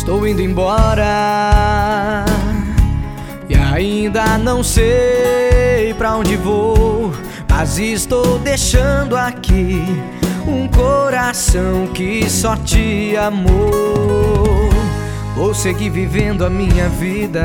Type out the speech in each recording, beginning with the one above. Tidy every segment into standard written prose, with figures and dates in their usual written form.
Estou indo embora e ainda não sei pra onde vou, mas estou deixando aqui um coração que só te amou. Vou seguir vivendo a minha vida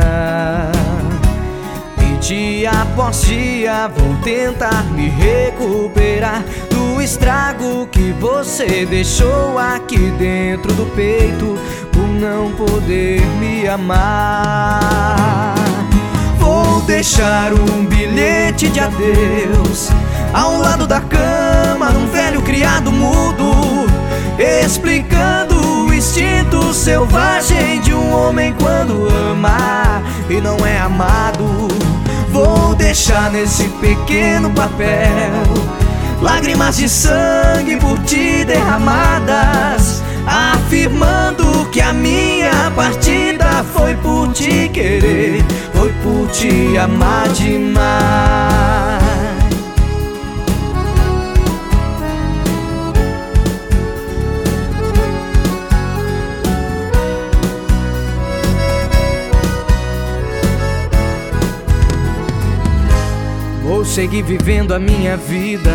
e dia após dia vou tentar me recuperar do estrago que você deixou aqui dentro do peito, por não poder me amar. Vou deixar um bilhete de adeus ao lado da cama num velho criado mudo, explicando o instinto selvagem de um homem quando ama e não é amado. Vou deixar nesse pequeno papel lágrimas de sangue por ti derramadas, afirmando que a minha partida foi por te querer, foi por te amar demais. Vou seguir vivendo a minha vida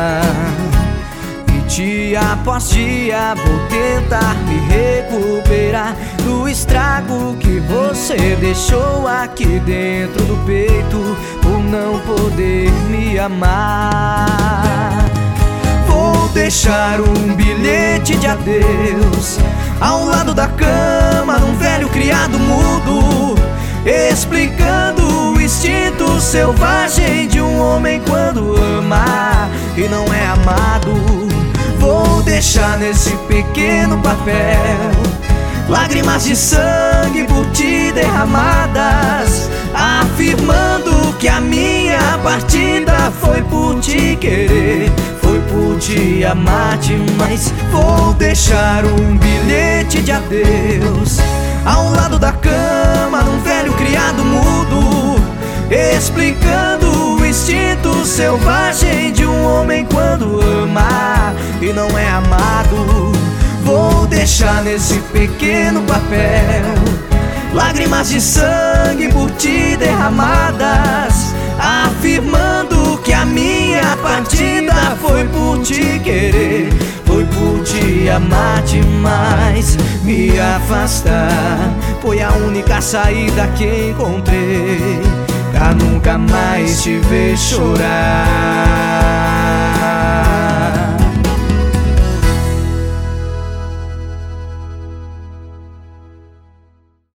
e dia após dia vou tentar me recuperar do estrago que você deixou aqui dentro do peito, por não poder me amar. Vou deixar um bilhete de adeus ao lado da cama num velho criado mudo, explicando o instinto selvagem de um homem quando ama e não é amado. Vou deixar nesse pequeno papel lágrimas de sangue por ti derramadas, afirmando que a minha partida foi por te querer, foi por te amar demais. Vou deixar um bilhete de adeus ao lado da cama num velho criado mudo, explicando o instinto selvagem de um homem quando ama e não é amado. Vou deixar nesse pequeno papel lágrimas de sangue por ti derramadas, afirmando que a minha partida foi por te querer, foi por te amar demais. Me afastar foi a única saída que encontrei pra nunca mais te ver chorar.